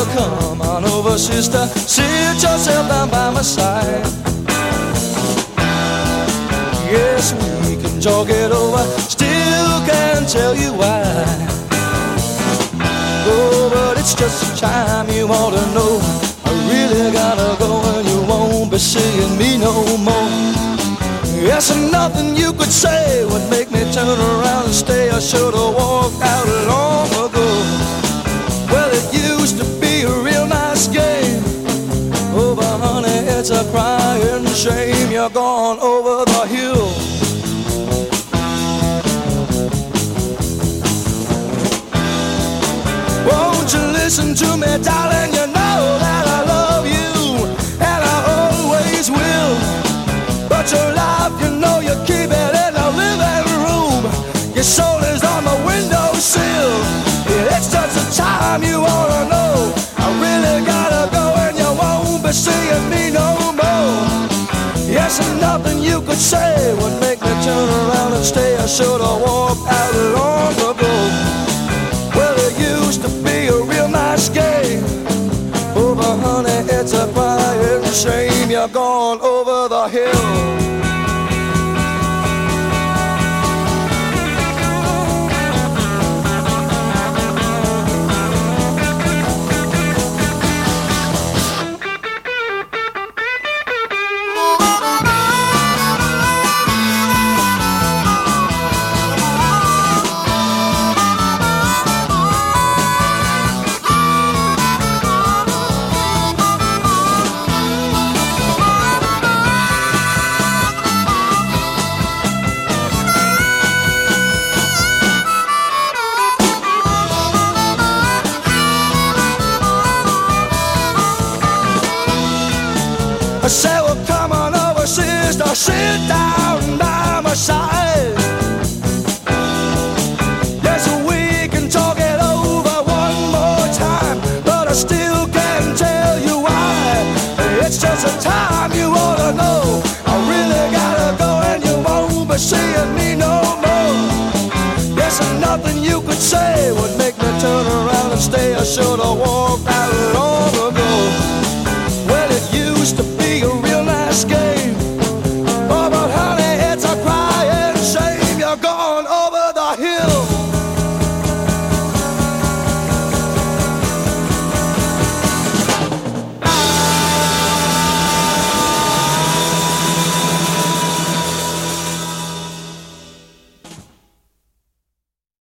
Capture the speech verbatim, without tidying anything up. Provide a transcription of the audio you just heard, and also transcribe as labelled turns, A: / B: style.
A: come on over, sister, sit yourself down by my side. Yes, we can talk it over, still can't tell you why. Oh, but it's just the time you ought to know. I really gotta go and you won't be seeing me no more. Yes, and nothing you could say would make me turn around and stay. I should've walked out long ago. Well, it used to be a real nice game. Oh, but honey, it's a crying shame you're gone over the hill. Won't you listen to me, darling? You know that I love you, and I always will. But your life, you know you keep it in the living room. Your soul is on the windowsill. It's just a time you ought to know. I really gotta go and you won't be seeing me no more. Yes, and nothing you could say would make me turn around and stay. I should've walked out long ago. Well, it used to be a real nice game. Oh, but honey, it's a crying shame you're gone over the hill. I said, well, come on over, sister, sit down by my side. Yes, we can talk it over one more time, but I still can't tell you why. It's just a time you ought to know. I really gotta go and you won't be seeing me no more. Yes, and nothing you could say would make me turn around and stay. I should've walked